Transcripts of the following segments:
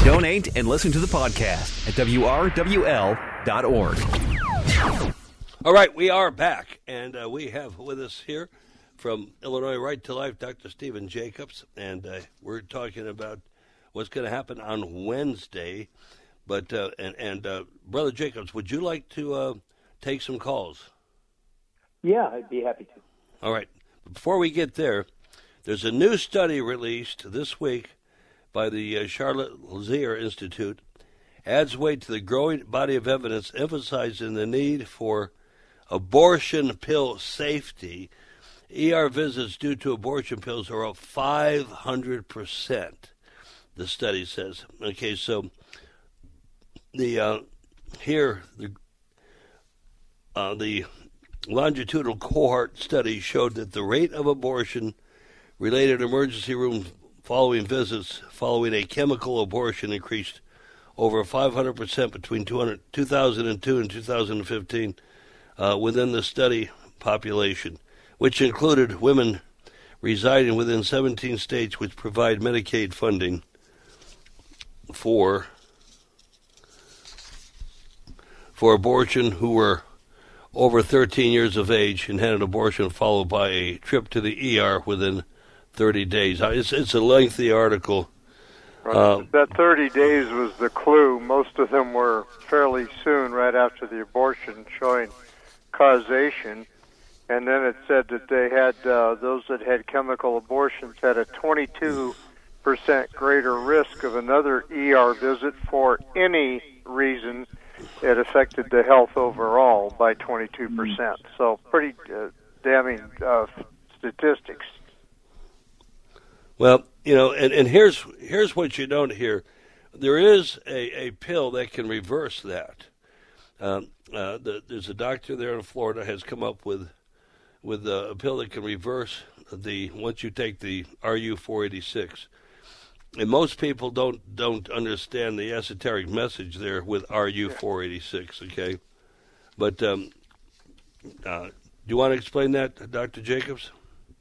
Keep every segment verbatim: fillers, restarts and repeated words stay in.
Donate and listen to the podcast at W R W L dot org. All right, we are back, and uh, we have with us here from Illinois Right to Life, Doctor Stephen Jacobs, and uh, we're talking about what's going to happen on Wednesday. But uh, and and uh, Brother Jacobs, would you like to uh, take some calls? Yeah, I'd be happy to. All right. Before we get there, there's a new study released this week by the uh, Charlotte Lazier Institute. Adds weight to the growing body of evidence emphasizing the need for abortion pill safety. E R visits due to abortion pills are up five hundred percent, the study says. Okay, so the uh, here the uh, the longitudinal cohort study showed that the rate of abortion-related emergency room following visits following a chemical abortion increased over five hundred percent between two thousand two and two thousand fifteen uh, within the study population, which included women residing within seventeen states which provide Medicaid funding for for abortion who were over thirteen years of age and had an abortion followed by a trip to the E R within thirty days. It's, it's a lengthy article. Right. Uh, that thirty days was the clue. Most of them were fairly soon, right after the abortion, showing causation. And then it said that they had, uh, those that had chemical abortions had a twenty-two percent greater risk of another E R visit for any reason. It affected the health overall by twenty-two percent. So pretty uh, damning uh, statistics. Well, you know, and, and here's here's what you don't hear. There is a, a pill that can reverse that. Um, uh, the, there's a doctor there in Florida has come up with with a, a pill that can reverse the once you take the R U four eighty-six. And most people don't don't understand the esoteric message there with R U four eighty-six. Okay, but um, uh, do you want to explain that, Doctor Jacobs?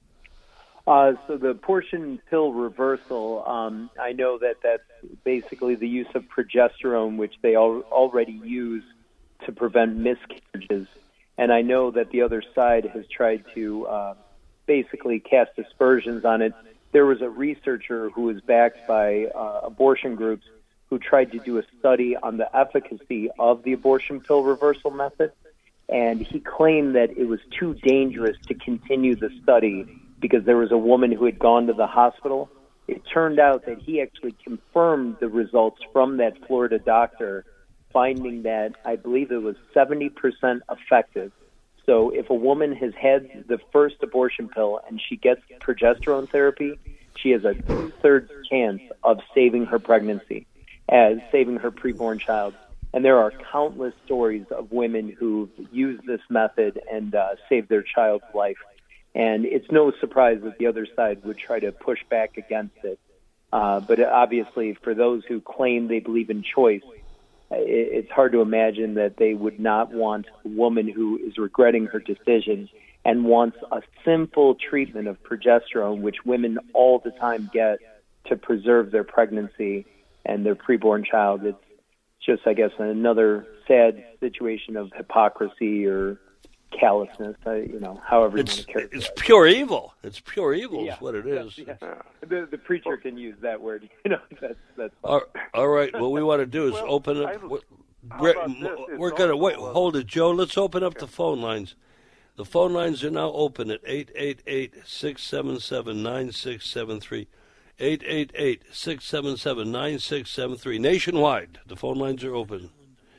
Uh, so the abortion pill reversal, um, I know that that's basically the use of progesterone, which they al- already use to prevent miscarriages. And I know that the other side has tried to uh, basically cast aspersions on it. There was a researcher who was backed by uh, abortion groups who tried to do a study on the efficacy of the abortion pill reversal method. And he claimed that it was too dangerous to continue the study because there was a woman who had gone to the hospital. It turned out that he actually confirmed the results from that Florida doctor, finding that I believe it was seventy percent effective. So if a woman has had the first abortion pill and she gets progesterone therapy, she has a two-thirds chance of saving her pregnancy, as saving her preborn child. And there are countless stories of women who've used this method and uh, saved their child's life. And it's no surprise that the other side would try to push back against it. Uh, but obviously, for those who claim they believe in choice, it's hard to imagine that they would not want a woman who is regretting her decision and wants a simple treatment of progesterone, which women all the time get to preserve their pregnancy and their preborn child. It's just, I guess, another sad situation of hypocrisy or callousness, uh, you know, however you it's, want to characterize it. It's pure evil. It's pure evil yeah. is what it is. Yeah. Yeah. The, the preacher can use that word. You know, that's that's. All, all right. What we want to do is well, open I, up. We're, we're, we're going to wait. Hold it, Joe. Let's open up the phone lines. The phone lines are now open at eight eight eight, six seven seven, nine six seven three. eight eight eight, six seven seven, nine six seven three. Nationwide, the phone lines are open.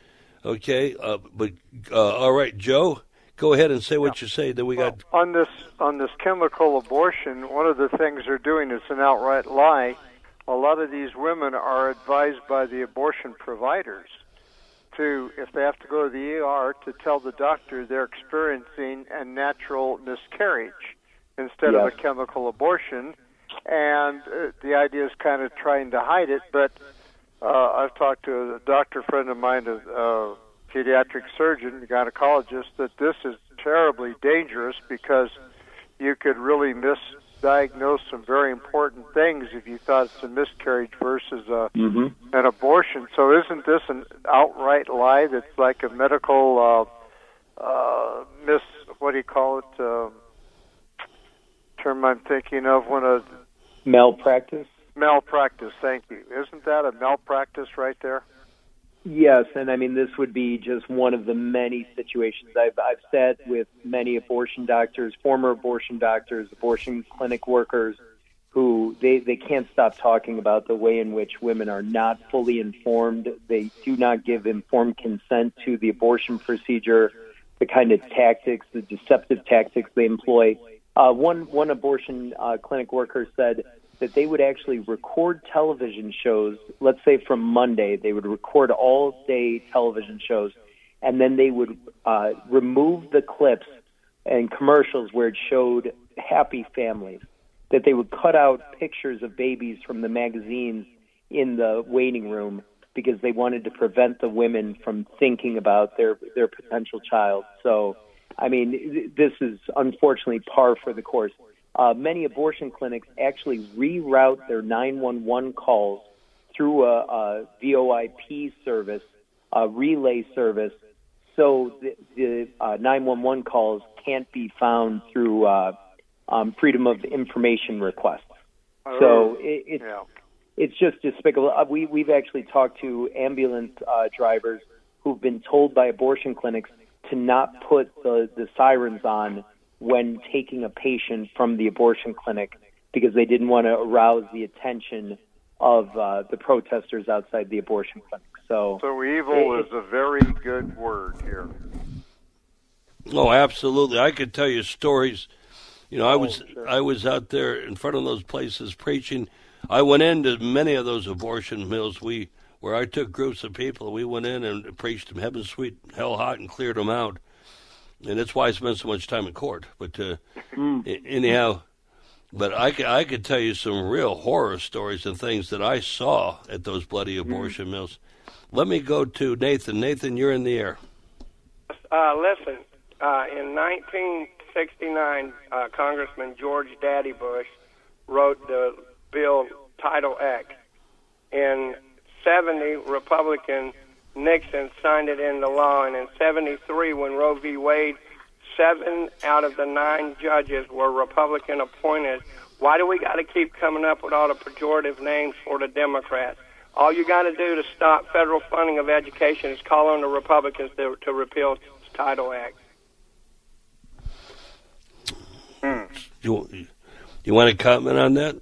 Okay, uh, but uh, all right, Joe. Go ahead and say what yeah. you say. Then we well, got on this on this chemical abortion. One of the things they're doing is an outright lie. A lot of these women are advised by the abortion providers to, if they have to go to the E R, to tell the doctor they're experiencing a natural miscarriage instead yes. of a chemical abortion. And uh, the idea is kind of trying to hide it. But uh, I've talked to a doctor friend of mine, a uh, pediatric surgeon, gynecologist, that this is terribly dangerous because you could really miss diagnose some very important things if you thought it's a miscarriage versus a, Mm-hmm. an abortion. So isn't this an outright lie that's like a medical uh, uh, mis, what do you call it, uh, term I'm thinking of when a... Malpractice? Malpractice, thank you. Isn't that a malpractice right there? Yes, and I mean, this would be just one of the many situations. I've, I've sat with many abortion doctors, former abortion doctors, abortion clinic workers, who they, they can't stop talking about the way in which women are not fully informed. They do not give informed consent to the abortion procedure, the kind of tactics, the deceptive tactics they employ. Uh, one, one abortion uh, clinic worker said that they would actually record television shows, let's say from Monday, they would record all-day television shows, and then they would uh, remove the clips and commercials where it showed happy families, that they would cut out pictures of babies from the magazines in the waiting room because they wanted to prevent the women from thinking about their, their potential child. So, I mean, this is unfortunately par for the course. Uh, many abortion clinics actually reroute their nine one one calls through a, a V O I P service, a relay service, so the, the uh, nine one one calls can't be found through uh, um, freedom of information requests. Oh, so it, it's yeah. it's just despicable. Uh, we we've actually talked to ambulance uh, drivers who've been told by abortion clinics to not put the, the sirens on when taking a patient from the abortion clinic because they didn't want to arouse the attention of uh, the protesters outside the abortion clinic. So, so evil it, is a very good word here. Oh, absolutely. I could tell you stories. You know, I was Oh, sure. I was out there in front of those places preaching. I went into many of those abortion mills we where I took groups of people. We went in and preached them heaven sweet, hell hot, and cleared them out. And that's why I spent so much time in court. But uh, mm. anyhow, but I could, I could tell you some real horror stories and things that I saw at those bloody abortion mm. mills. Let me go to Nathan. Nathan, you're in the air. Uh, listen, uh, in nineteen sixty-nine, uh, Congressman George Daddy Bush wrote the bill Title X. In seventy, Republican Nixon signed it into law, and in seventy-three, when Roe v. Wade, seven out of the nine judges were Republican appointed. Why do we got to keep coming up with all the pejorative names for the Democrats? All you got to do to stop federal funding of education is call on the Republicans to, to repeal Title X. Hmm. You, you want to comment on that?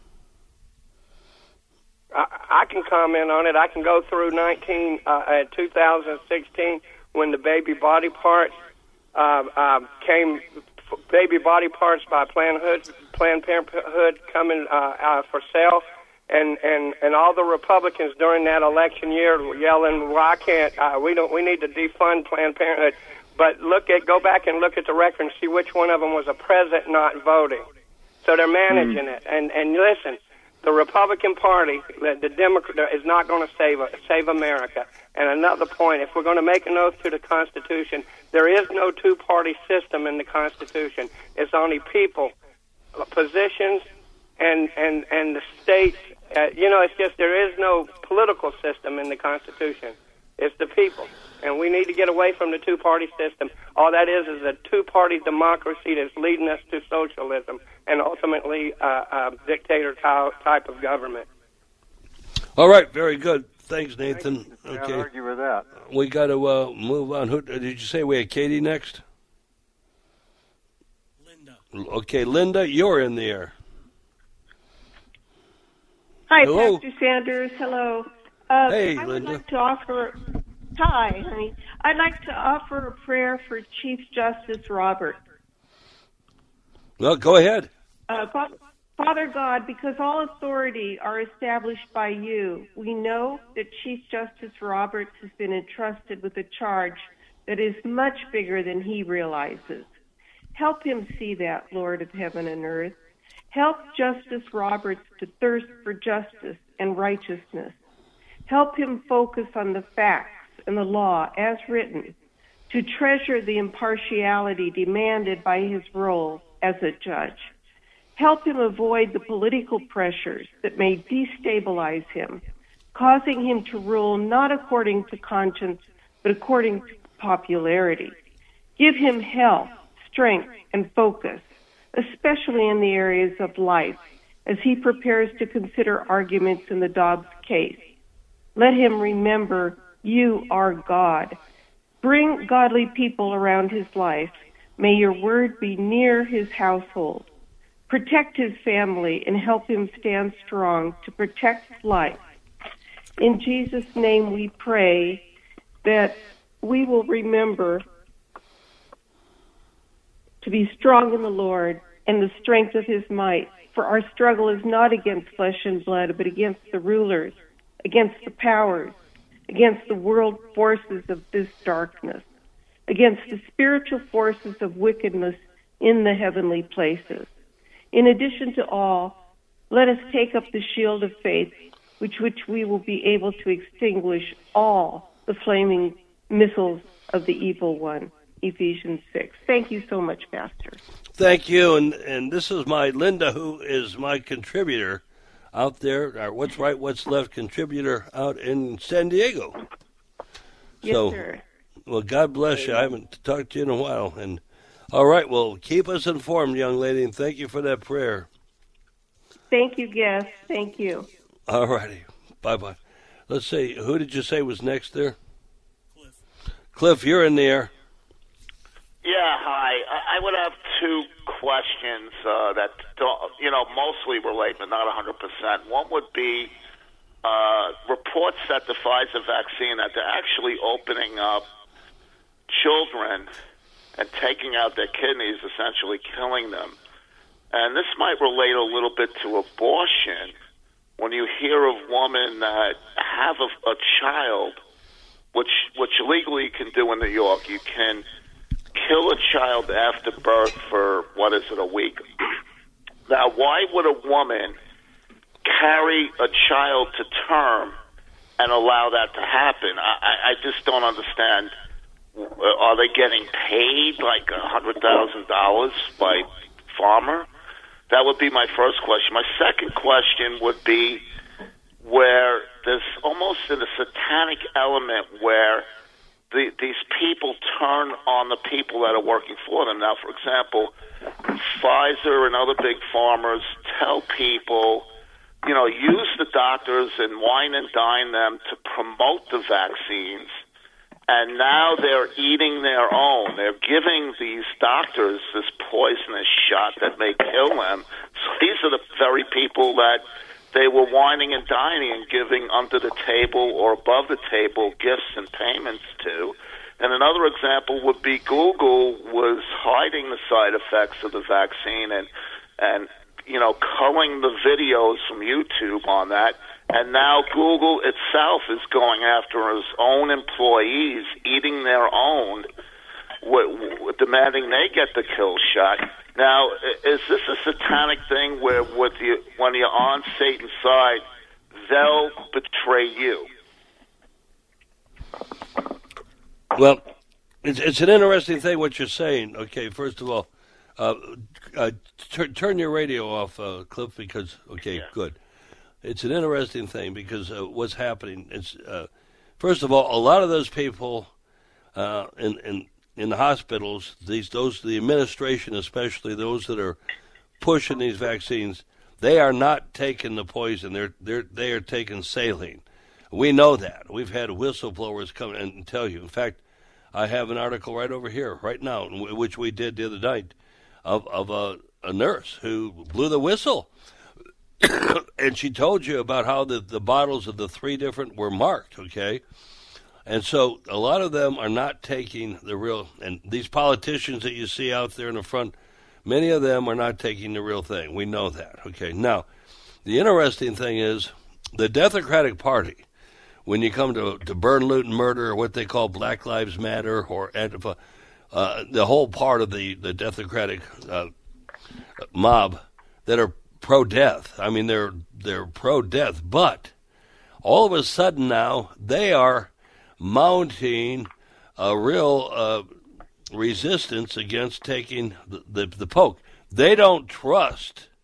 I, I can comment on it. I can go through nineteen uh, uh, two thousand sixteen when the baby body parts uh, uh, came. Baby body parts by Planned Hood, Planned Parenthood coming uh, uh, for sale, and, and, and all the Republicans during that election year were yelling, "Well, I can't. Uh, we don't. We need to defund Planned Parenthood." But look at go back and look at the record and see which one of them was a president not voting. So they're managing mm. it. And and listen. The Republican Party, the, the Democrat, is not going to save save America. And another point, if we're going to make an oath to the Constitution, there is no two-party system in the Constitution. It's only people, positions, and and and the states. Uh, you know, it's just there is no political system in the Constitution. It's the people, and we need to get away from the two-party system. All that is is a two-party democracy that's leading us to socialism and ultimately uh, a dictator type of government. All right, very good. Thanks, Nathan. Can't okay, argue with that. We got to uh, move on. Who did you say we had? Katie next. Linda. Okay, Linda, you're in the air. Hi, Hello. Pastor Sanders. Hello. Uh, hey, I Linda. would like to offer. Hi, honey. I'd like to offer a prayer for Chief Justice Robert. Well, go ahead. Uh, Father God, because all authority are established by you, we know that Chief Justice Roberts has been entrusted with a charge that is much bigger than he realizes. Help him see that, Lord of heaven and earth. Help Justice Roberts to thirst for justice and righteousness. Help him focus on the facts and the law as written, to treasure the impartiality demanded by his role as a judge. Help him avoid the political pressures that may destabilize him, causing him to rule not according to conscience, but according to popularity. Give him health, strength, and focus, especially in the areas of life, as he prepares to consider arguments in the Dobbs case. Let him remember you are God. Bring godly people around his life. May your word be near his household. Protect his family and help him stand strong to protect life. In Jesus' name we pray that we will remember to be strong in the Lord and the strength of his might. For our struggle is not against flesh and blood, but against the rulers, against the powers, against the world forces of this darkness, against the spiritual forces of wickedness in the heavenly places. In addition to all, let us take up the shield of faith, which which we will be able to extinguish all the flaming missiles of the evil one. Ephesians six. Thank you so much, Pastor. Thank you, and and this is my Linda, who is my contributor out there, our What's Right, What's Left contributor out in San Diego. Yes, so, sir. Well, God bless you. I haven't talked to you in a while. And all right, well, keep us informed, young lady, and thank you for that prayer. Thank you, guest. Thank you. All righty. Bye-bye. Let's see. Who did you say was next there? Cliff. Cliff, you're in the air. Yeah, hi. I would have two questions uh, that, don't, you know, mostly relate, but not one hundred percent. One would be uh, reports that the Pfizer vaccine, that they're actually opening up children and taking out their kidneys, essentially killing them. And this might relate a little bit to abortion. When you hear of women that have a, a child, which which legally you can do in New York, you can kill a child after birth for, what is it, a week. Now, why would a woman carry a child to term and allow that to happen? I, I just don't understand. Are they getting paid like one hundred thousand dollars by Farmer? That would be my first question. My second question would be where there's almost a satanic element where The, these people turn on the people that are working for them. Now, for example, Pfizer and other big farmers tell people, you know, use the doctors and wine and dine them to promote the vaccines. And now they're eating their own. They're giving these doctors this poisonous shot that may kill them. So these are the very people that they were whining and dining and giving under the table or above the table gifts and payments to. And another example would be Google was hiding the side effects of the vaccine and, and you know, culling the videos from YouTube on that. And now Google itself is going after its own employees, eating their own, w- w- demanding they get the kill shot. Now, is this a satanic thing where with you, when you're on Satan's side, they'll betray you? Well, it's, it's an interesting thing what you're saying. Okay, first of all, uh, uh, t- turn your radio off, uh, Cliff, because, okay, yeah. Good. It's an interesting thing because uh, what's happening is, uh, first of all, a lot of those people uh, in, in in the hospitals, these those the administration, especially those that are pushing these vaccines, they are not taking the poison. They're they're they are taking saline. We know that. We've had whistleblowers come and tell you. In fact, I have an article right over here, right now, which we did the other night, of of a, a nurse who blew the whistle, and she told you about how the the bottles of the three different were marked. Okay. And so a lot of them are not taking the real, and these politicians that you see out there in the front, many of them are not taking the real thing. We know that. Okay. Now, the interesting thing is the Democratic Party, when you come to, to burn, loot, and murder, or what they call Black Lives Matter, or Antifa, uh, the whole part of the, the Democratic uh, mob that are pro-death. I mean, they're, they're pro-death, but all of a sudden now they are mounting a real uh, resistance against taking the, the, the poke. They don't trust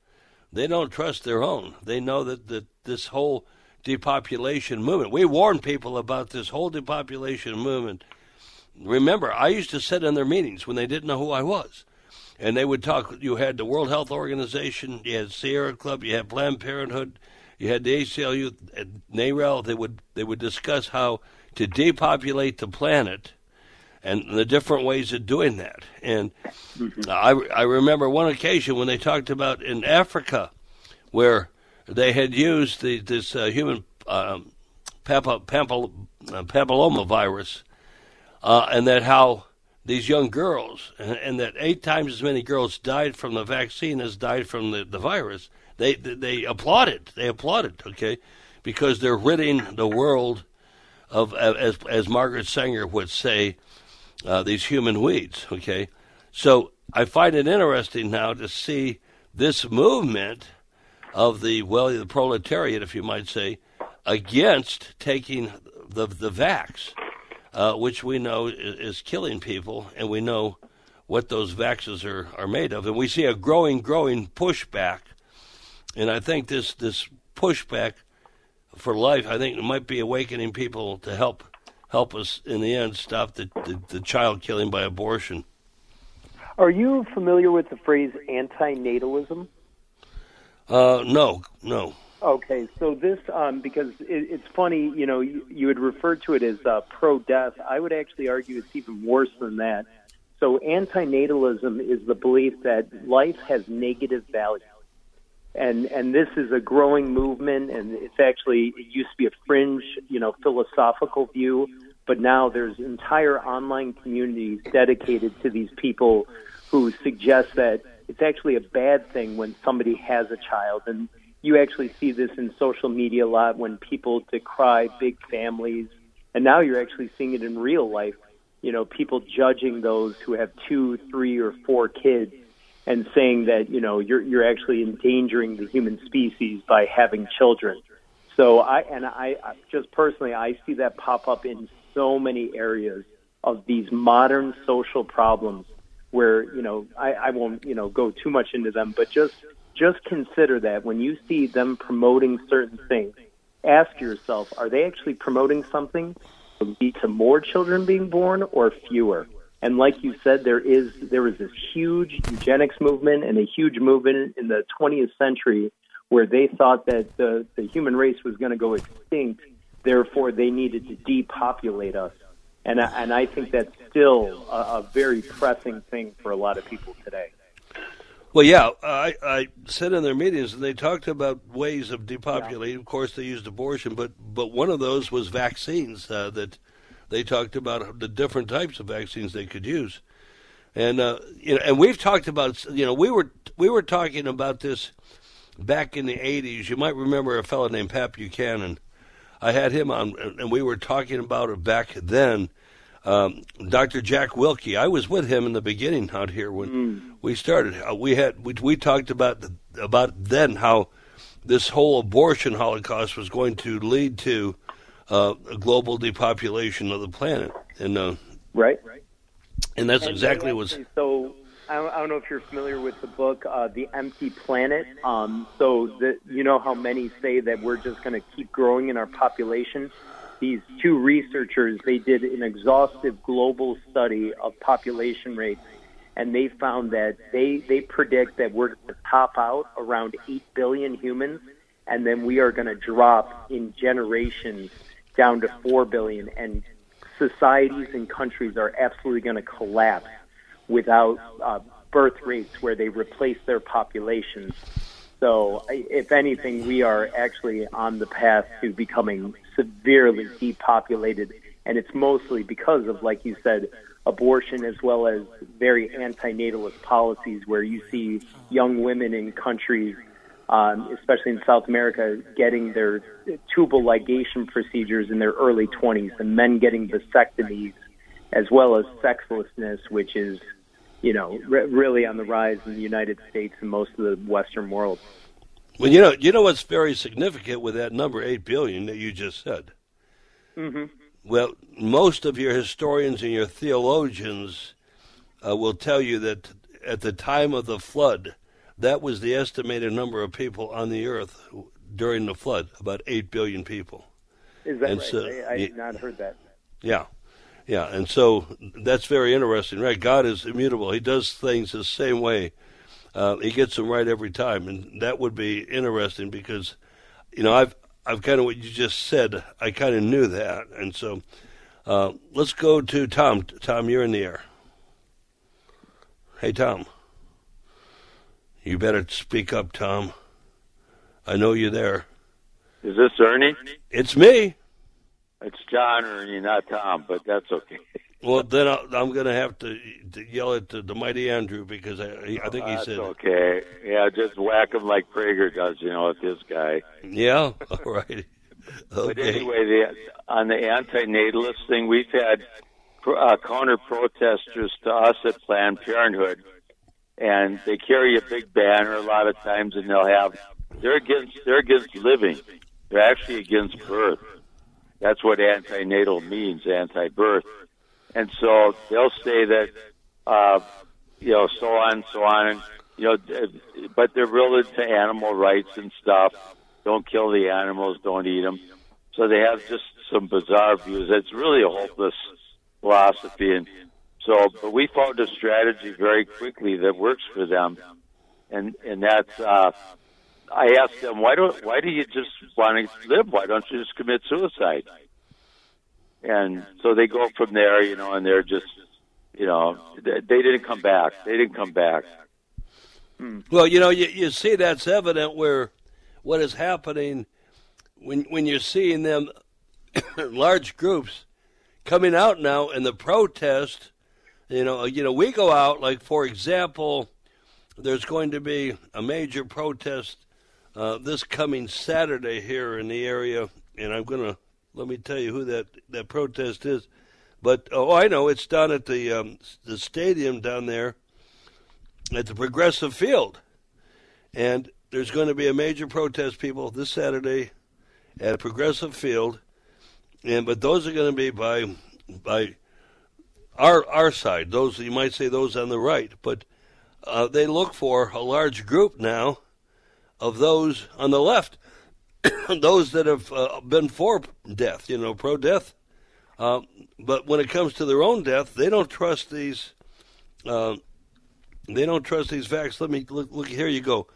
they don't trust their own. They know that, that this whole depopulation movement, we warn people about this whole depopulation movement. Remember, I used to sit in their meetings when they didn't know who I was. And they would talk, you had the World Health Organization, you had Sierra Club, you had Planned Parenthood, you had the A C L U, and NARAL. They would, they would discuss how to depopulate the planet and the different ways of doing that. And mm-hmm. I, I remember one occasion when they talked about in Africa where they had used the, this uh, human um, papil- papil- uh, papilloma virus, uh, and that how these young girls, and, and that eight times as many girls died from the vaccine as died from the, the virus. They, they they applauded. They applauded, okay, because they're ridding the world of, as as Margaret Sanger would say, uh, these human weeds, okay. So I find it interesting now to see this movement of the, well, the proletariat, if you might say, against taking the the vax, uh, which we know is, is killing people, and we know what those vaxes are, are made of. And we see a growing, growing pushback, and I think this, this pushback for life, I think it might be awakening people to help help us, in the end, stop the, the, the child killing by abortion. Are you familiar with the phrase antinatalism? Uh, no, no. Okay, so this, um, because it, it's funny, you know, you, you had referred to it as uh, pro-death. I would actually argue it's even worse than that. So antinatalism is the belief that life has negative value. And and this is a growing movement, and it's actually, it used to be a fringe, you know, philosophical view, but now there's entire online communities dedicated to these people who suggest that it's actually a bad thing when somebody has a child. And you actually see this in social media a lot when people decry big families. And now you're actually seeing it in real life, you know, people judging those who have two, three, or four kids and saying that, you know, you're you're actually endangering the human species by having children. So I, and I, just personally, I see that pop up in so many areas of these modern social problems where, you know, I, I won't, you know, go too much into them, but just just consider that when you see them promoting certain things, ask yourself, are they actually promoting something to lead to more children being born or fewer? And like you said, there is there was this huge eugenics movement and a huge movement in the twentieth century where they thought that the, the human race was going to go extinct, therefore they needed to depopulate us. And I, and I think that's still a, a very pressing thing for a lot of people today. Well, yeah, I, I sat in their meetings and they talked about ways of depopulating. Yeah. Of course, they used abortion, but, but one of those was vaccines, uh, that they talked about the different types of vaccines they could use. And, uh, you know, and we've talked about, you know, we were we were talking about this back in the eighties. You might remember a fellow named Pat Buchanan. I had him on, and we were talking about it back then. Um, Doctor Jack Wilkie, I was with him in the beginning out here when mm. we started. Uh, we had we, we talked about the, about then how this whole abortion holocaust was going to lead to uh, a global depopulation of the planet, and uh, right, and that's and exactly what. what's. So I don't, I don't know if you're familiar with the book, uh, The Empty Planet. Um, so the, you know how many say that we're just going to keep growing in our population. These two researchers, they did an exhaustive global study of population rates, and they found that they, they predict that we're going to top out around eight billion humans, and then we are going to drop in generations down to four billion, and societies and countries are absolutely going to collapse without uh, birth rates where they replace their populations. So, if anything, we are actually on the path to becoming severely depopulated, and it's mostly because of, like you said, abortion as well as very antinatalist policies where you see young women in countries, um, especially in South America, getting their tubal ligation procedures in their early twenties, and men getting vasectomies, as well as sexlessness, which is, you know, re- really on the rise in the United States and most of the Western world. Well, you know, you know what's very significant with that number eight billion that you just said. Mm-hmm. Well, most of your historians and your theologians uh, will tell you that at the time of the flood, that was the estimated number of people on the earth during the flood, about eight billion people. Is that and right? So, I, I had not heard that. Yeah. Yeah, and so that's very interesting, right? God is immutable. He does things the same way. Uh, he gets them right every time, and that would be interesting because, you know, I've I've kind of what you just said. I kind of knew that, and so uh, let's go to Tom. Tom, you're in the air. Hey, Tom. You better speak up, Tom. I know you're there. Is this Ernie? It's me. It's John Ernie, not Tom, but that's okay. Well, then I'll, I'm going to have to, to yell at the, the mighty Andrew because I, I think oh, he that's said okay. Yeah, just whack him like Prager does, you know, with this guy. Yeah, all right. Okay. But anyway, the, on the anti-natalist thing, we've had uh, counter-protesters to us at Planned Parenthood, and they carry a big banner a lot of times, and they'll have they're against they're against living. They're actually against birth. That's what anti-natal means, anti-birth. And so they'll say that, uh, you know, so on, so on, and, you know, but they're real into animal rights and stuff. Don't kill the animals, don't eat them. So they have just some bizarre views. It's really a hopeless philosophy. And so, but we found a strategy very quickly that works for them. And, and that's, uh, I asked them, why don't, why do you just want to live? Why don't you just commit suicide? And so they go from there, you know, and they're just, you know, they, they didn't come back. They didn't come back. Well, you know, you, you see that's evident where what is happening when when you're seeing them, large groups coming out now in the protest. You know, you know, we go out, like, for example, there's going to be a major protest uh, this coming Saturday here in the area, and I'm going to, let me tell you who that, that protest is. But, oh, I know, it's down at the um, the stadium down there at the Progressive Field. And there's going to be a major protest, people, this Saturday at Progressive Field. And but those are going to be by by our our side. Those, you might say those on the right. But uh, they look for a large group now of those on the left, those that have uh, been for death, you know, pro-death. Uh, but when it comes to their own death, they don't trust these. Uh, they don't trust these facts. Let me look. look here you go.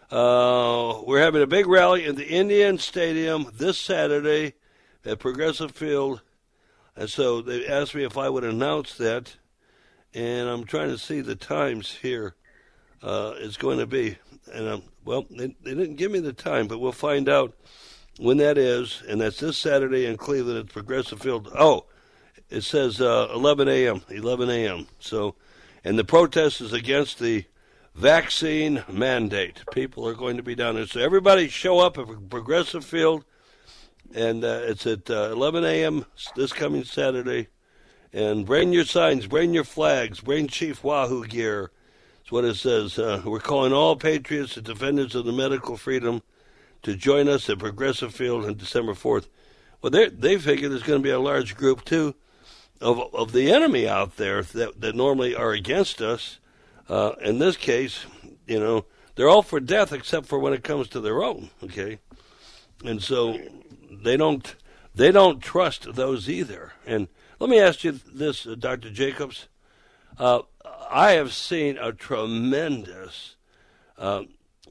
Uh, we're having a big rally in the Indian Stadium this Saturday at Progressive Field, and so they asked me if I would announce that. And I'm trying to see the times here. Uh, it's going to be, and um, well, they, they didn't give me the time, but we'll find out when that is, and that's this Saturday in Cleveland at Progressive Field. Oh, it says uh, eleven a.m., eleven a.m. So, and the protest is against the vaccine mandate. People are going to be down there. So everybody show up at Progressive Field, and uh, it's at uh, eleven a.m. this coming Saturday. And bring your signs, bring your flags, bring Chief Wahoo gear. That's what it says. Uh, we're calling all patriots and defenders of the medical freedom to join us at Progressive Field on December fourth. Well, they they figure there's going to be a large group, too, of of the enemy out there that, that normally are against us. Uh, in this case, you know, they're all for death except for when it comes to their own, okay? And so they don't they don't trust those either. And let me ask you this, uh, Doctor Jacobs. Uh, I have seen a tremendous uh,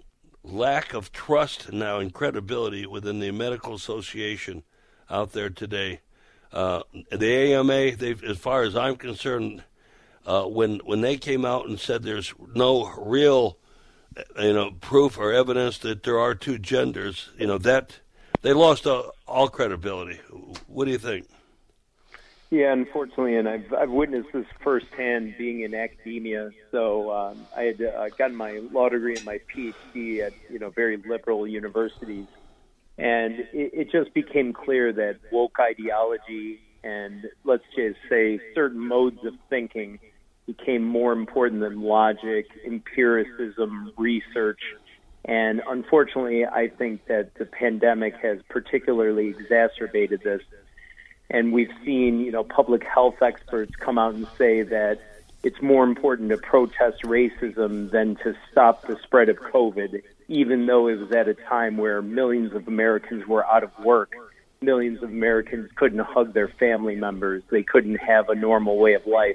lack of trust now and credibility within the medical association out there today. Uh, the A M A, they've, as far as I'm concerned, uh, when when they came out and said there's no real, you know, proof or evidence that there are two genders, you know, that they lost uh, all credibility. What do you think? Yeah, unfortunately, and I've I've witnessed this firsthand being in academia. So um, I had uh, gotten my law degree and my P H D at you know very liberal universities, and it, it just became clear that woke ideology and let's just say certain modes of thinking became more important than logic, empiricism, research. And unfortunately, I think that the pandemic has particularly exacerbated this. And we've seen, you know, public health experts come out and say that it's more important to protest racism than to stop the spread of COVID, even though it was at a time where millions of Americans were out of work. Millions of Americans couldn't hug their family members. They couldn't have a normal way of life.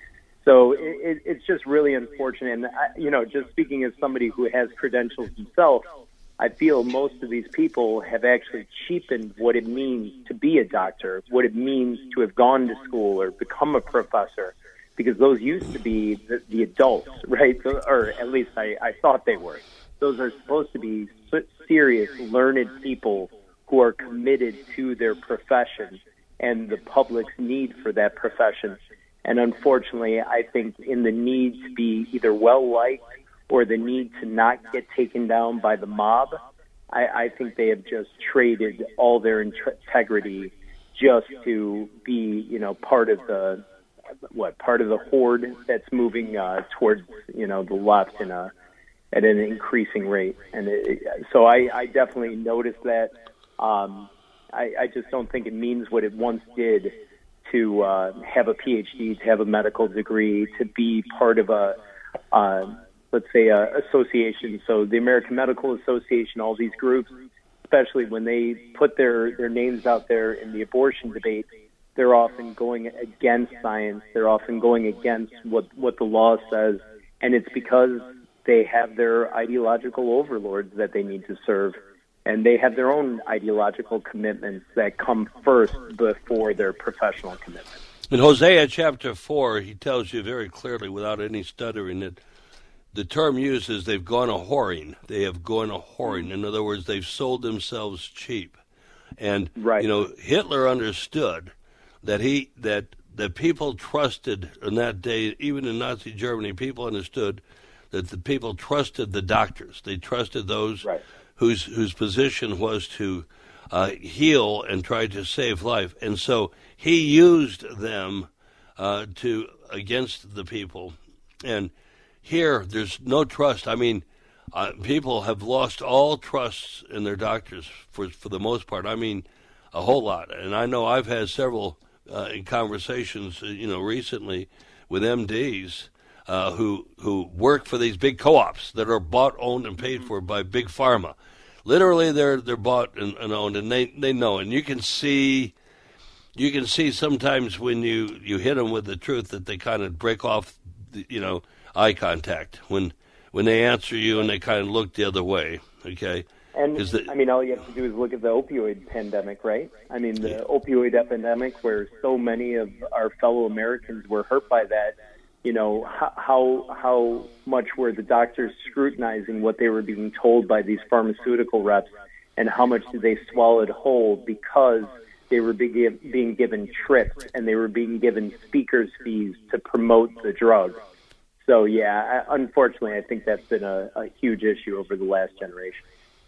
So it, it, it's just really unfortunate. And, I, you know, just speaking as somebody who has credentials himself, I feel most of these people have actually cheapened what it means to be a doctor, what it means to have gone to school or become a professor, because those used to be the, the adults, right? Or at least I, I thought they were. Those are supposed to be serious, learned people who are committed to their profession and the public's need for that profession. And unfortunately, I think in the need to be either well-liked or the need to not get taken down by the mob, I, I think they have just traded all their integrity just to be, you know, part of the, what, part of the horde that's moving uh, towards, you know, the left in a, at an increasing rate. And it, so I, I definitely noticed that. Um, I, I just don't think it means what it once did to uh, have a P H D, to have a medical degree, to be part of a, uh, let's say, a association. So the American Medical Association, all these groups, especially when they put their, their names out there in the abortion debate, they're often going against science. They're often going against what, what the law says. And it's because they have their ideological overlords that they need to serve. And they have their own ideological commitments that come first before their professional commitments. In Hosea chapter four, he tells you very clearly, without any stuttering, that the term used is they've gone a whoring. They have gone a whoring. In other words, they've sold themselves cheap. And, right. you know, Hitler understood that he that the people trusted in that day, even in Nazi Germany, people understood that the people trusted the doctors. They trusted those right. whose whose position was to uh, heal and try to save life. And so he used them uh, to against the people. And here, there's no trust. I mean, uh, people have lost all trust in their doctors for for the most part. I mean, a whole lot. And I know I've had several uh, conversations, uh, you know, recently with M Ds uh, who who work for these big co-ops that are bought, owned, and paid for by big pharma. Literally, they're they're bought and, and owned, and they, they know. And you can see, you can see sometimes when you, you hit them with the truth that they kind of break off, the, you know, eye contact when when they answer you and they kind of look the other way. Okay. And the, I mean, all you have to do is look at the opioid pandemic, right? I mean, the yeah. opioid epidemic, where so many of our fellow Americans were hurt by that. You know, how how much were the doctors scrutinizing what they were being told by these pharmaceutical reps, and how much did they swallow it whole because they were being, being given trips and they were being given speakers fees to promote the drug. So, yeah, unfortunately, I think that's been a, a huge issue over the last generation.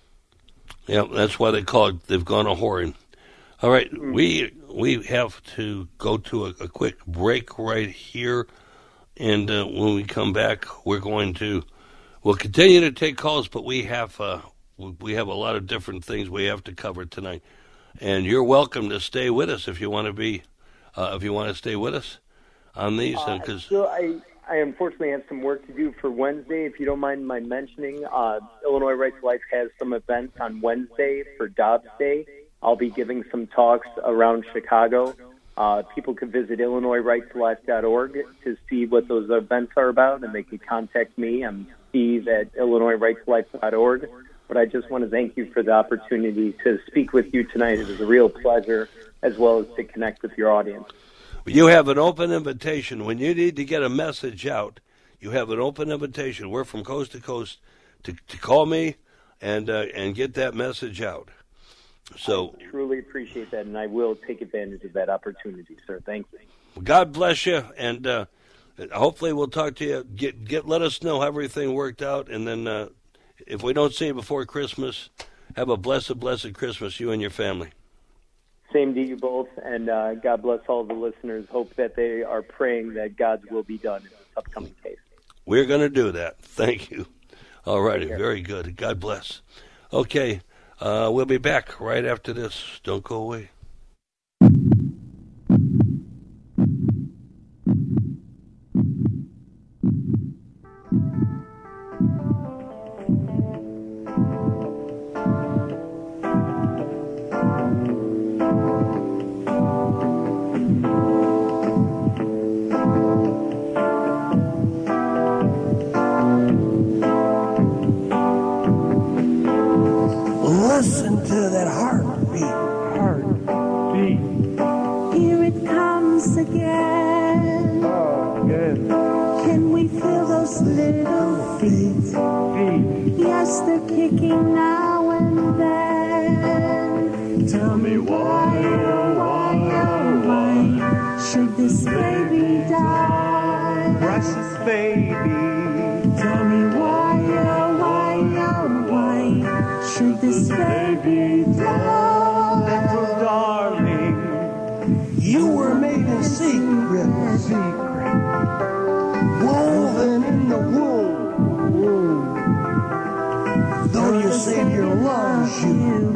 Yeah, that's why they call it, they've gone a whoring. All right, mm-hmm. we we have to go to a, a quick break right here. And uh, when we come back, we're going to, we'll continue to take calls, but we have uh, we have a lot of different things we have to cover tonight. And you're welcome to stay with us if you want to be, uh, if you want to stay with us on these. Uh, cause so I, I unfortunately have some work to do for Wednesday. If you don't mind my mentioning, uh, Illinois Right to Life has some events on Wednesday for Dobbs Day. I'll be giving some talks around Chicago. Uh, people can visit Illinois Right to Life dot org to see what those events are about, and they can contact me. I'm Steve at Illinois Right to Life dot org. But I just want to thank you for the opportunity to speak with you tonight. It was a real pleasure, as well as to connect with your audience. You have an open invitation. When you need to get a message out, you have an open invitation. We're from coast to coast to, to call me and uh, and get that message out. So I truly appreciate that, and I will take advantage of that opportunity, sir. Thank you. God bless you, and uh, hopefully we'll talk to you. Get get let us know how everything worked out, and then uh, if we don't see you before Christmas, have a blessed, blessed Christmas, you and your family. Same to you both, and uh, God bless all the listeners. Hope that they are praying that God's will be done in this upcoming case. We're going to do that. Thank you. All righty, very good. God bless. Okay. Uh, we'll be back right after this. Don't go away. kicking now and then. Tell me why, oh, why, oh, why should this baby die? Precious baby. Tell me why, oh, why, oh, why should this baby die? Little darling, you were made in secret, secret, woven in the womb. Though your Savior loves you,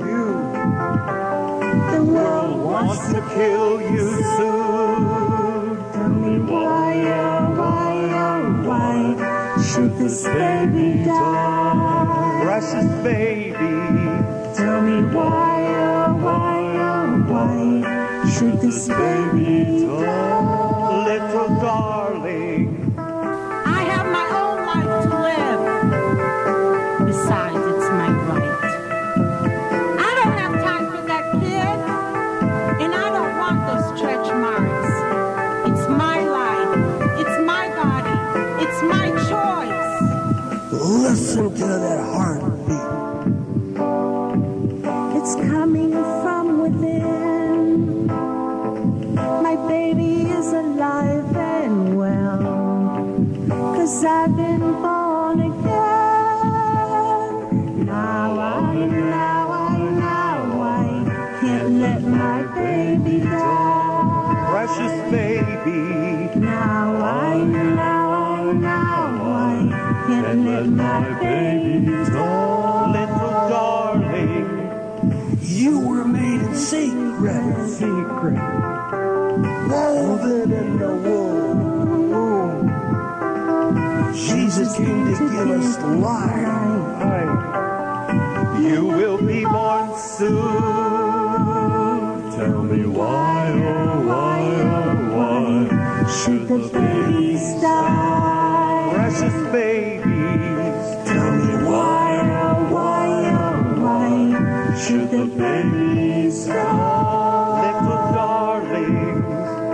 the world wants to kill you soon. Tell me why, oh, why, oh, why should this baby die? Precious baby. Tell me why, oh, why, oh, why should this baby die? Little darling, I have my own life to live. Besides, it's my right. I don't have time for that kid, and I don't want those stretch marks. It's my life. It's my body. It's my choice. Listen to that heartbeat. It's coming from within. My baby is alive and well, 'cause I've been born again. Now I, now I, now I can't let my baby die. Precious baby. Now I, now I, now I can't let my baby die. Little darling, you were made in secret, secret, woven in the womb. Jesus came to give us life. You will be born soon. Tell me why, oh, why, oh, why should the babies die? Precious babies. Tell me why, oh, why, oh, why should the babies die? Little darlings.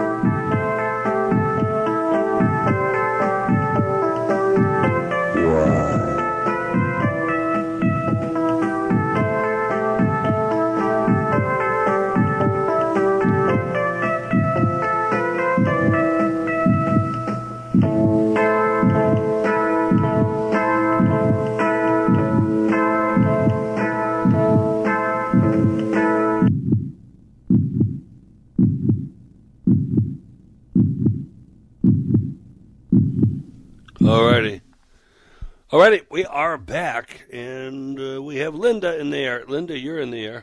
Alrighty. Alrighty, we are back, and uh, we have Linda in the air. Linda, you're in the air.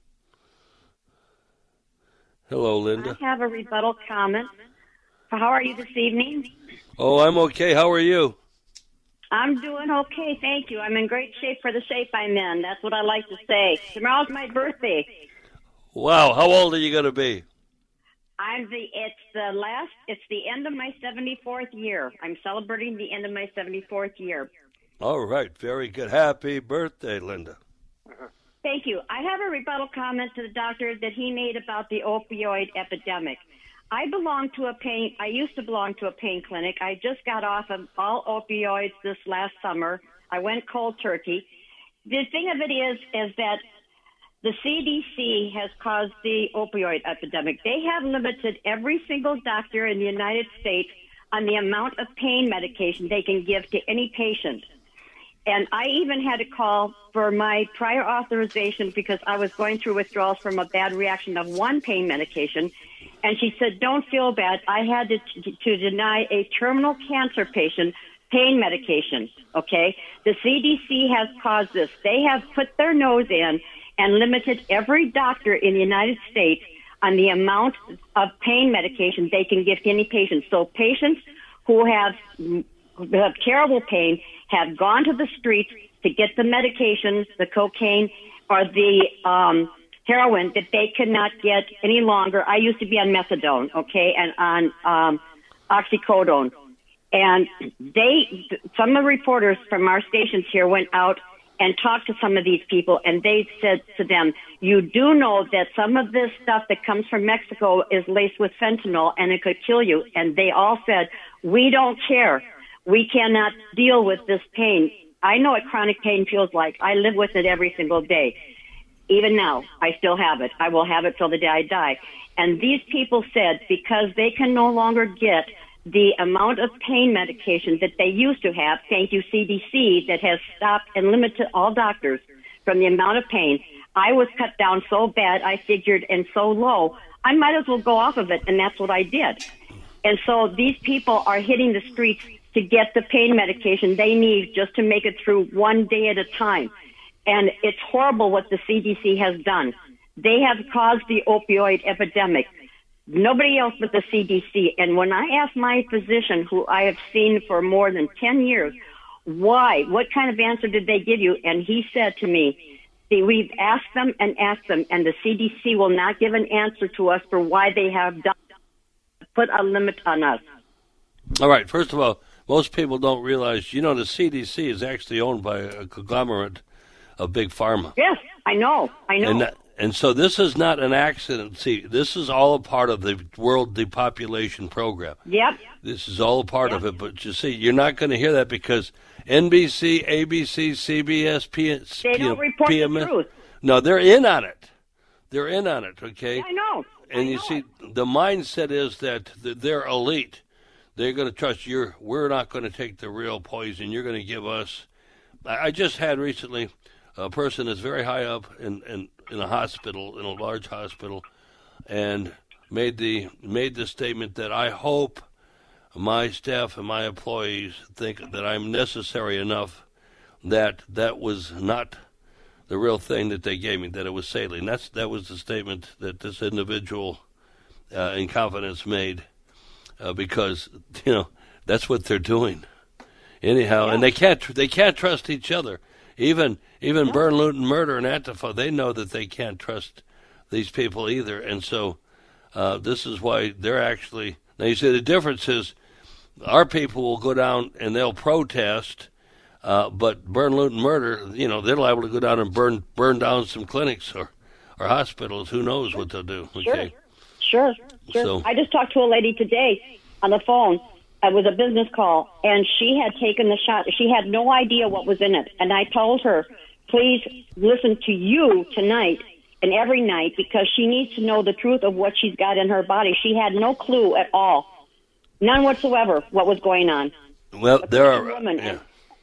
Hello, Linda. I have a rebuttal comment. How are you this evening? Oh, I'm okay. How are you? I'm doing okay, thank you. I'm in great shape for the shape I'm in. That's what I like to say. Tomorrow's my birthday. Wow, how old are you going to be? I'm the. It's the last. It's the end of my seventy-fourth year. I'm celebrating the end of my seventy-fourth year. All right, very good. Happy birthday, Linda. Thank you. I have a rebuttal comment to the doctor that he made about the opioid epidemic. I belong to a pain. I used to belong to a pain clinic. I just got off of all opioids this last summer. I went cold turkey. The thing of it is, is that the C D C has caused the opioid epidemic. They have limited every single doctor in the United States on the amount of pain medication they can give to any patient. And I even had to call for my prior authorization because I was going through withdrawals from a bad reaction of one pain medication. And she said, don't feel bad. I had to, to deny a terminal cancer patient pain medication, okay? The C D C has caused this. They have put their nose in and limited every doctor in the United States on the amount of pain medication they can give to any patient. So patients who have, who have terrible pain have gone to the streets to get the medications, the cocaine or the um, heroin that they could not get any longer. I used to be on methadone, okay, and on um, oxycodone. And they, some of the reporters from our stations here went out and talked to some of these people, and they said to them, you do know that some of this stuff that comes from Mexico is laced with fentanyl, and it could kill you. And they all said, we don't care. We cannot deal with this pain. I know what chronic pain feels like. I live with it every single day. Even now, I still have it. I will have it till the day I die. And these people said because they can no longer get the amount of pain medication that they used to have, thank you C D C, that has stopped and limited all doctors from the amount of pain. I was cut down so bad, I figured, and so low, I might as well go off of it, and that's what I did. And so these people are hitting the streets to get the pain medication they need just to make it through one day at a time. And it's horrible what the C D C has done. They have caused the opioid epidemic. Nobody else but the C D C. And when I asked my physician, who I have seen for more than ten years, why, what kind of answer did they give you? And he said to me, see, we've asked them and asked them, and the C D C will not give an answer to us for why they have done, put a limit on us. All right. First of all, most people don't realize, you know, the C D C is actually owned by a conglomerate of big pharma. Yes, I know. I know. And, that, and so this is not an accident. See, this is all a part of the World Depopulation Program. Yep. This is all a part yep. of it. But you see, you're not going to hear that because N B C, A B C, C B S, P- they don't report P M S, the truth. No, they're in on it. They're in on it, okay? Yeah, I know. And I you know see, it. the mindset is that they're elite. They're going to trust you. We're not going to take the real poison. You're going to give us. I just had recently a person that's very high up in, in, in a hospital, in a large hospital, and made the made the statement that I hope my staff and my employees think that I'm necessary enough that that was not the real thing that they gave me, that it was saline. That's that was the statement that this individual uh, in confidence made, uh, because you know that's what they're doing. Anyhow, yeah. And they can't they can't trust each other. Even even yeah. Burn, Loot, and Murder and Antifa, they know that they can't trust these people either, and so uh, this is why they're actually. Now you see the difference is our people will go down and they'll protest. Uh, but Burn, Loot, and Murder, you know, they're liable to go down and burn burn down some clinics or, or hospitals. Who knows what they'll do? Okay. Sure, sure, sure. So, I just talked to a lady today on the phone. It was a business call, and she had taken the shot. She had no idea what was in it. And I told her, please listen to you tonight and every night because she needs to know the truth of what she's got in her body. She had no clue at all, none whatsoever, what was going on. Well, a there are... Woman, yeah.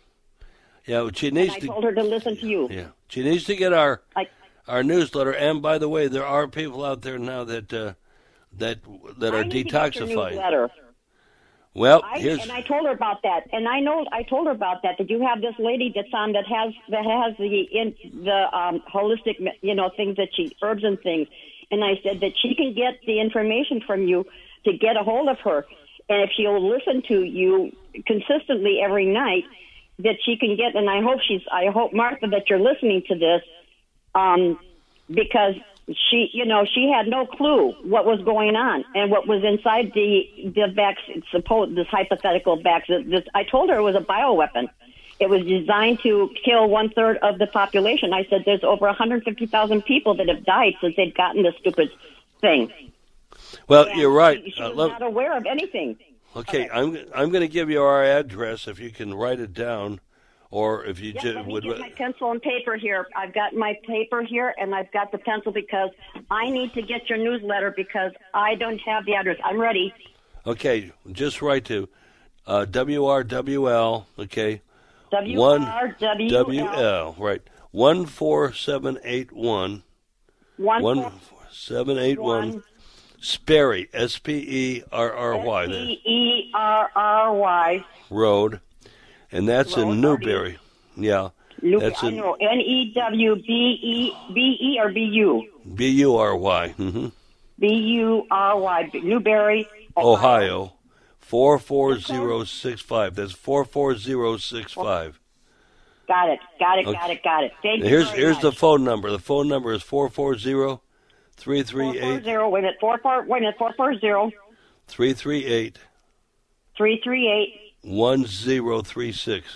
Yeah, well, she needs and I to. told her to listen to you. Yeah, she needs to get our I, our newsletter. And by the way, there are people out there now that uh, that that are I need detoxifying. To get your newsletter. Well, I, here's and I told her about that, and I know I told her about that. That you have this lady that's on that has that has the in the um, holistic, you know, things that she herbs and things. And I said that she can get the information from you to get a hold of her, and if she'll listen to you consistently every night. That she can get, and I hope she's. I hope Martha that you're listening to this, um, because she, you know, she had no clue what was going on and what was inside the the vaccine. Suppose this hypothetical vaccine. This, I told her it was a bioweapon. It was designed to kill one third of the population. I said there's over one hundred fifty thousand people that have died since they've gotten this stupid thing. Well, and you're right. She, she uh, was let, not aware of anything. Okay, okay. I'm I'm going to give you our address if you can write it down, or if you Yep, just let me would. get my pencil and paper here. I've got my paper here, and I've got the pencil because I need to get your newsletter because I don't have the address. I'm ready. Okay, just write to uh, W R W L. Okay. W R W L. Right. One four seven eight one. One, one four seven eight one. Sperry, S P E R R Y. S P E R R Y. Road. And that's Road, in Newberry. Yeah. New- that's I in know. N E W B E B E or B U? B U R Y. Mm-hmm. B U R Y. Newberry, Ohio. Ohio. four four zero six five. That's four four zero six five. Got it. Got it. Okay. Got it. Got it. Thank now you here's very here's much. the phone number. The phone number is four four zero three three eight. Wait a minute. Four four. Wait a minute. Four four zero. Three three eight. Three three eight. One zero three six.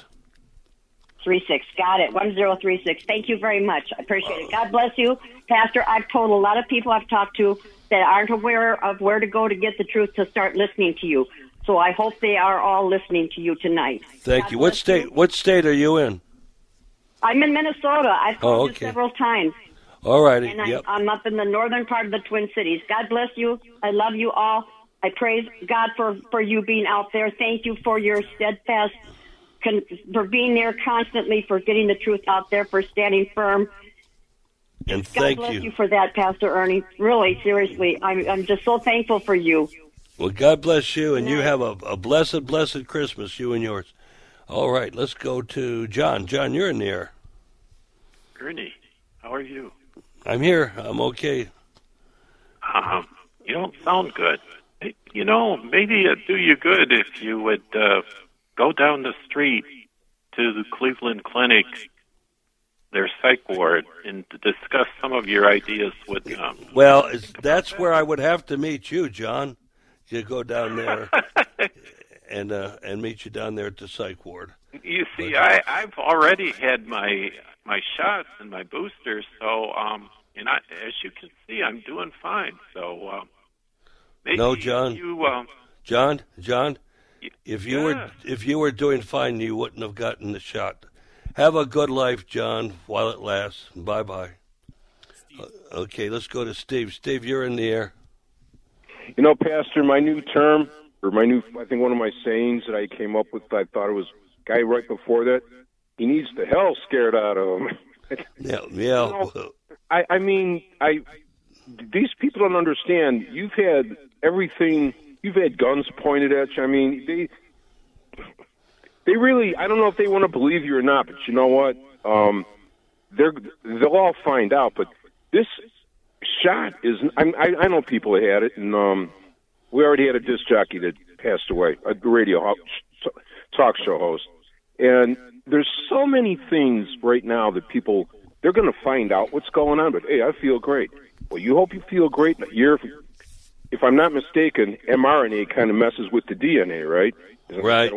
Three six. Got it. One zero three six. Thank you very much. I appreciate it. God bless you, Pastor. I've told a lot of people I've talked to that aren't aware of where to go to get the truth to start listening to you. So I hope they are all listening to you tonight. Thank God you. What state? you. What state are you in? I'm in Minnesota. I've called Oh, you okay. several times. All righty. And I, Yep. I'm up in the northern part of the Twin Cities. God bless you. I love you all. I praise God for, for you being out there. Thank you for your steadfast, con, for being there constantly, for getting the truth out there, for standing firm. And God thank bless you. you for that, Pastor Ernie. Really, seriously. I'm, I'm just so thankful for you. Well, God bless you, and you have a, a blessed, blessed Christmas, you and yours. All right, let's go to John. John, you're in the air. Ernie, how are you? I'm here. I'm okay. Um, you don't sound good. You know, maybe it'd do you good if you would uh, go down the street to the Cleveland Clinic, their psych ward, and to discuss some of your ideas with them. Well, it's, that's where I would have to meet you, John. You go down there and uh, and meet you down there at the psych ward. You see, I, I've already had my my shots and my boosters, so um, and I, as you can see, I'm doing fine. So um, maybe No, John. you, um, John, John, if you yeah. were if you were doing fine, you wouldn't have gotten the shot. Have a good life, John, while it lasts. Bye bye. Uh, okay, let's go to Steve. Steve, you're in the air. You know, Pastor, my new term, or my new, I think one of my sayings that I came up with, I thought it was guy right before that, he needs the hell scared out of him. Yeah, yeah. You know, I, I mean, I these people don't understand. You've had everything, you've had guns pointed at you. I mean, they they really, I don't know if they want to believe you or not, but you know what? Um, they're, they'll all find out, but this shot is, I, I know people that had it, and um, we already had a disc jockey that passed away, a radio talk show host. And there's so many things right now that people, they're going to find out what's going on, but hey, I feel great. Well, you hope you feel great. You're, if I'm not mistaken, mRNA kind of messes with the D N A, right? Right.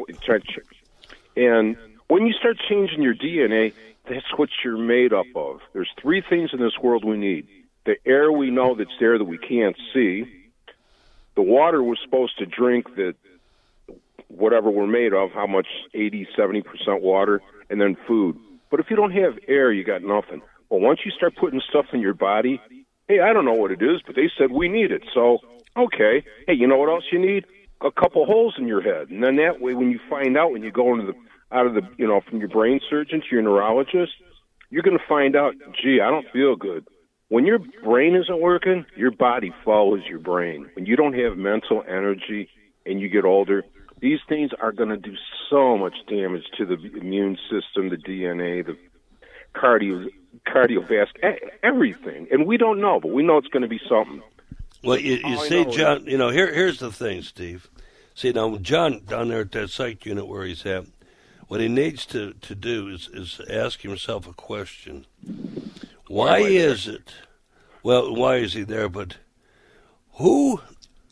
And when you start changing your D N A, that's what you're made up of. There's three things in this world we need. The air we know that's there that we can't see. The water we're supposed to drink that whatever we're made of, how much, eighty, seventy percent water, and then food. But if you don't have air, you got nothing. Well, once you start putting stuff in your body, hey, I don't know what it is, but they said we need it. So, okay. Hey, you know what else you need? A couple holes in your head. And then that way, when you find out, when you go into the, out of the, you know, from your brain surgeon to your neurologist, you're going to find out, gee, I don't feel good. When your brain isn't working, your body follows your brain. When you don't have mental energy and you get older, these things are going to do so much damage to the immune system, the D N A, the cardio, cardiovascular, everything. And we don't know, but we know it's going to be something. Well, you, you All I see, know John, you know, here, here's the thing, Steve. See, now, John, down there at that psych unit where he's at, what he needs to, to do is, is ask himself a question. Why is it, well, why is he there, but who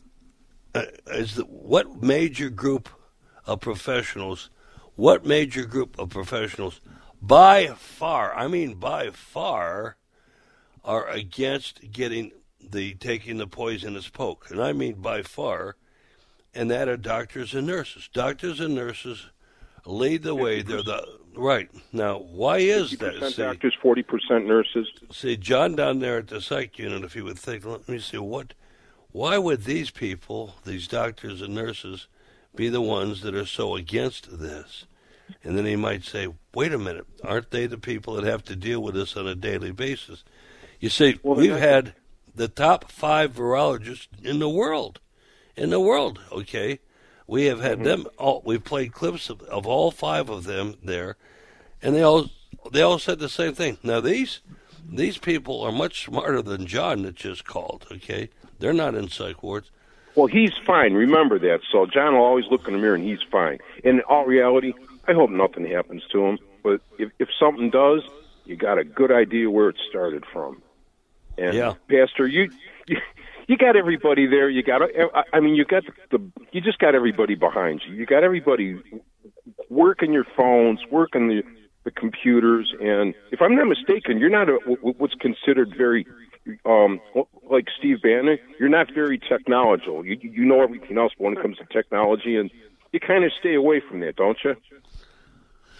uh, is the, what major group of professionals, what major group of professionals by far, I mean by far, are against getting the, taking the poisonous poke? And I mean by far, and that are doctors and nurses. Doctors and nurses lead the way. They're the right. Now, why is that? fifty percent See, doctors, forty percent nurses. see, John down there at the psych unit, if you would think, let me see, what, why would these people, these doctors and nurses, be the ones that are so against this? And then he might say, wait a minute, aren't they the people that have to deal with this on a daily basis? You see, Well, we've that's- had the top five virologists in the world. In the world, okay? We have had Mm-hmm. them all, we've played clips of, of all five of them there, and they all they all said the same thing. Now these these people are much smarter than John that just called, okay? They're not in psych wards. Well, he's fine. Remember that. So John will always look in the mirror, and he's fine. In all reality, I hope nothing happens to him. But if, if something does, you got a good idea where it started from. And Yeah. Pastor, you, you you got everybody there. You got, I mean, you got the, you just got everybody behind you. You got everybody working your phones, working the the computers. And if I'm not mistaken, you're not a, what's considered very, um, like Steve Bannon. You're not very technological. You you know everything else when it comes to technology, and you kind of stay away from that, don't you?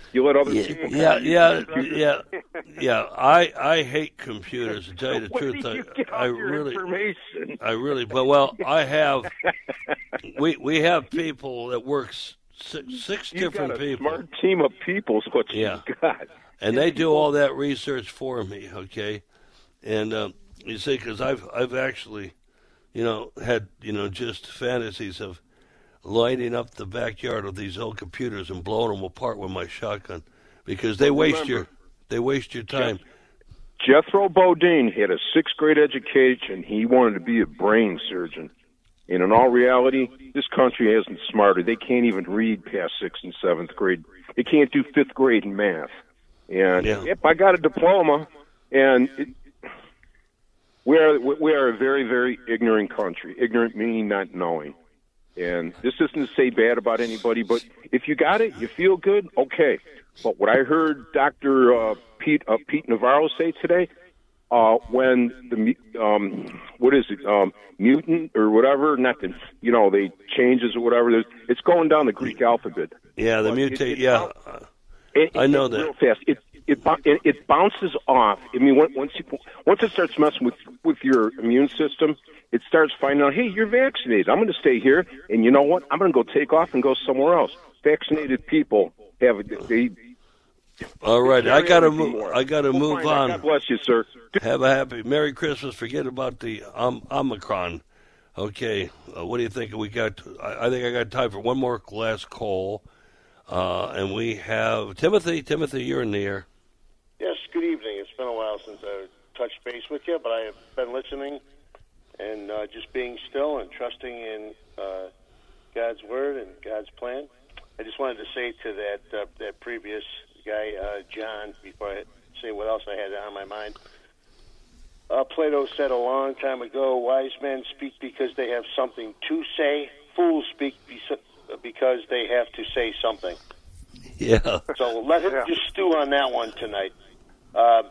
You let other yeah, people. Yeah, yeah, yeah, yeah. I I hate computers. To tell you the Where truth, do you I, get all I your really, information? I really. But well, I have. We we have people that works six, six You've different got a people. smart team of people. Is what Yeah. you got. And they do all that research for me, okay? And um, you see, because I've I've actually, you know, had you know just fantasies of lighting up the backyard of these old computers and blowing them apart with my shotgun, because they Well, waste remember, your they waste your time. Jethro Bodine had a sixth grade education. He wanted to be a brain surgeon. And in all reality, this country isn't smarter. They can't even read past sixth and seventh grade. They can't do fifth grade in math. And Yeah. yep, I got a diploma, and it, we are we are a very very ignorant country. Ignorant meaning not knowing. And this isn't to say bad about anybody, but if you got it, you feel good, okay. But what I heard Doctor Uh, Pete uh, Pete Navarro say today, uh, when the um, what is it, um, mutant or whatever, not the, you know, they changes or whatever. There's, it's going down the Greek alphabet. Yeah, the But it- mutate. it- Yeah, It, I know it, that. real fast. It it bou- it, it bounces off. I mean, when- once you once it starts messing with with your immune system, it starts finding out, hey, you're vaccinated. I'm going to stay here, and you know what? I'm going to go take off and go somewhere else. Vaccinated people have they. All right, they I gotta carry move. more. I gotta We'll move find out. on. God bless you, sir. Have a happy Merry Christmas. Forget about the um, Omicron. Okay, uh, what do you think? We got. I, I think I got time for one more last call, uh, and we have Timothy. Timothy, you're in the air. Yes, good evening. It's been a while since I touched base with you, but I have been listening and uh, just being still and trusting in uh, God's word and God's plan. I just wanted to say to that uh, that previous guy, uh, John, before I say what else I had on my mind. Uh, Plato said a long time ago, wise men speak because they have something to say. Fools speak because they have to say something. Yeah. So let him Yeah. just stew on that one tonight. Uh,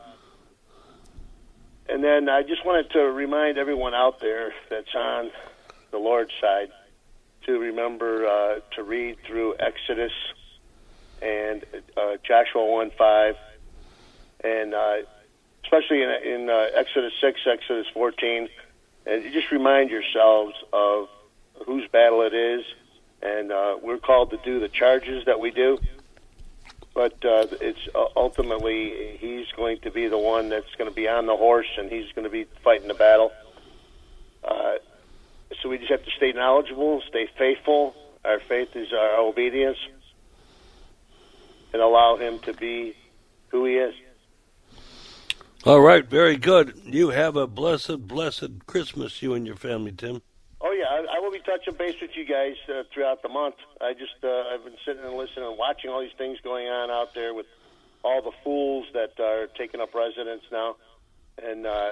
and then I just wanted to remind everyone out there that's on the Lord's side to remember uh, to read through Exodus and uh, Joshua one five, and uh, especially in, in uh, Exodus six, Exodus fourteen, and you just remind yourselves of whose battle it is, and uh, we're called to do the charges that we do. But uh, it's uh, ultimately he's going to be the one that's going to be on the horse, and he's going to be fighting the battle. Uh, so we just have to stay knowledgeable, stay faithful. Our faith is our obedience, and allow him to be who he is. All right, very good. You have a blessed, blessed Christmas, you and your family, Tim. Oh yeah, I, I will be touching base with you guys uh, throughout the month. I just uh, I've been sitting and listening and watching all these things going on out there with all the fools that are taking up residence now, and uh,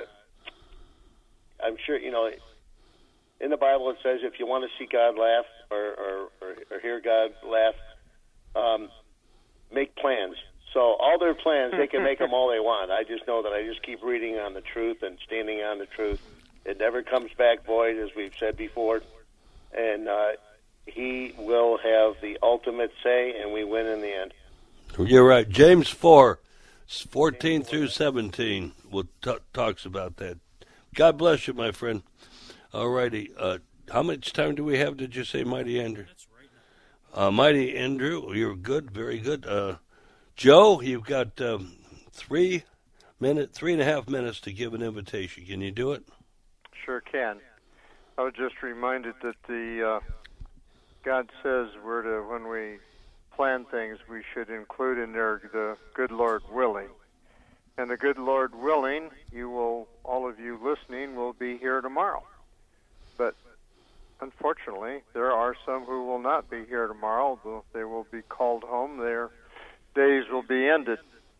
I'm sure you know. In the Bible, it says if you want to see God laugh or or, or, or hear God laugh, um, make plans. So all their plans, they can make them all they want. I just know that I just keep reading on the truth and standing on the truth. It never comes back void, as we've said before. And uh, he will have the ultimate say, and we win in the end. You're right. James four, fourteen through seventeen, will t- talks about that. God bless you, my friend. All righty. Uh, how much time do we have, did you say, Mighty Andrew? Uh, Mighty Andrew, you're good, very good. Uh, Joe, you've got um, three minute, three and a half minutes to give an invitation. Can you do it? Sure can. I was just reminded that the uh, God says we're to, when we plan things, we should include in there the good Lord willing. And the good Lord willing, you will, all of you listening, will be here tomorrow. But unfortunately, there are some who will not be here tomorrow. They will be called home. Their days will be ended.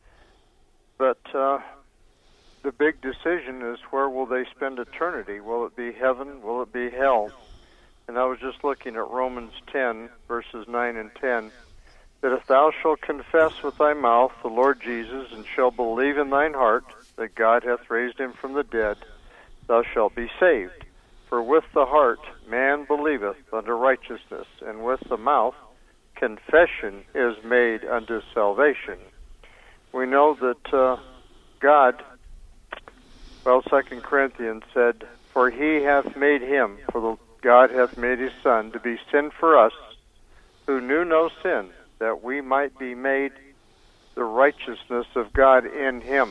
But uh, the big decision is, where will they spend eternity? Will it be heaven? Will it be hell? And I was just looking at Romans ten, verses nine and ten, that if thou shalt confess with thy mouth the Lord Jesus, and shalt believe in thine heart that God hath raised him from the dead, thou shalt be saved. For with the heart man believeth unto righteousness, and with the mouth confession is made unto salvation. We know that uh, God, well, Second Corinthians said, for he hath made him, for the God hath made his Son, to be sin for us, who knew no sin, that we might be made the righteousness of God in him.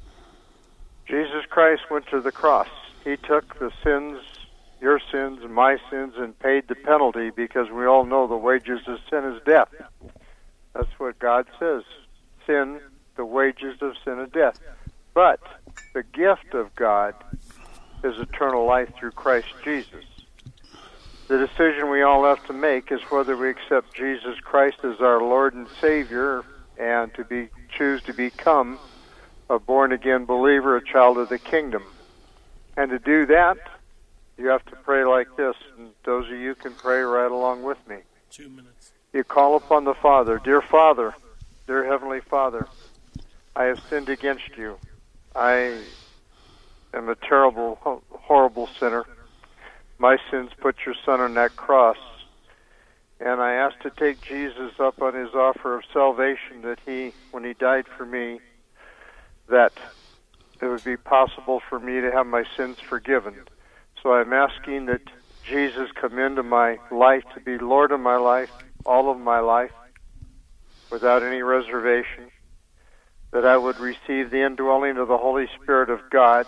Jesus Christ went to the cross. He took the sins, your sins, my sins, and paid the penalty, because we all know the wages of sin is death. That's what God says. Sin, the wages of sin is death. But the gift of God is eternal life through Christ Jesus. The decision we all have to make is whether we accept Jesus Christ as our Lord and Savior and to be choose to become a born-again believer, a child of the kingdom. And to do that, you have to pray like this, and those of you can pray right along with me. Two minutes. You call upon the Father. Dear Father, dear Heavenly Father, I have sinned against you. I am a terrible, horrible sinner. My sins put your Son on that cross. And I ask to take Jesus up on his offer of salvation, that he, when he died for me, that it would be possible for me to have my sins forgiven. So I'm asking that Jesus come into my life to be Lord of my life, all of my life, without any reservation, that I would receive the indwelling of the Holy Spirit of God,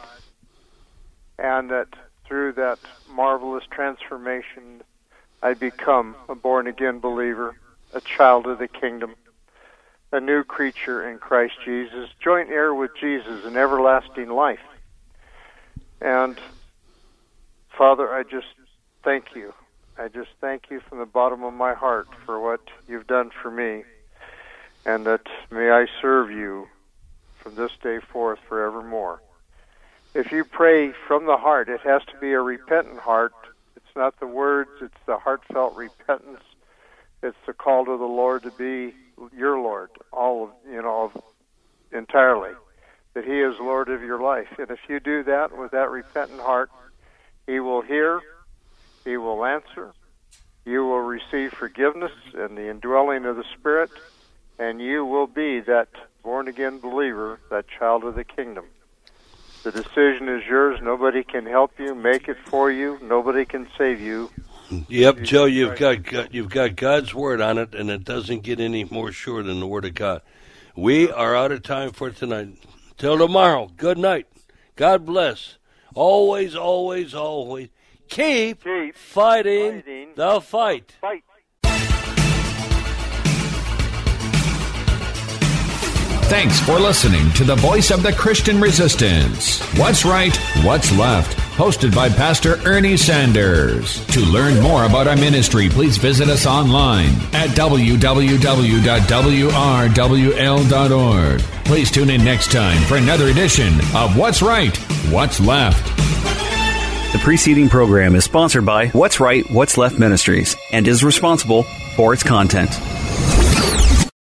and that through that marvelous transformation, I become a born-again believer, a child of the kingdom, a new creature in Christ Jesus, joint heir with Jesus in everlasting life. And, Father, I just thank you. I just thank you from the bottom of my heart for what you've done for me, and that may I serve you from this day forth forevermore. If you pray from the heart, it has to be a repentant heart. It's not the words, it's the heartfelt repentance. It's the call to the Lord to be your Lord, all of, you know, entirely. That he is Lord of your life. And if you do that with that repentant heart, he will hear, he will answer, you will receive forgiveness and the indwelling of the Spirit, and you will be that born-again believer, that child of the kingdom. The decision is yours. Nobody can help you, make it for you. Nobody can save you. Yep, Joe, you've got you've got God's word on it, and it doesn't get any more sure than the word of God. We are out of time for tonight. Till tomorrow, good night. God bless. Always, always, always keep, keep fighting, fighting the fight. Fight. Thanks for listening to the Voice of the Christian Resistance. What's Right, What's Left? Hosted by Pastor Ernie Sanders. To learn more about our ministry, please visit us online at w w w dot w r w l dot org. Please tune in next time for another edition of What's Right, What's Left. The preceding program is sponsored by What's Right, What's Left Ministries and is responsible for its content.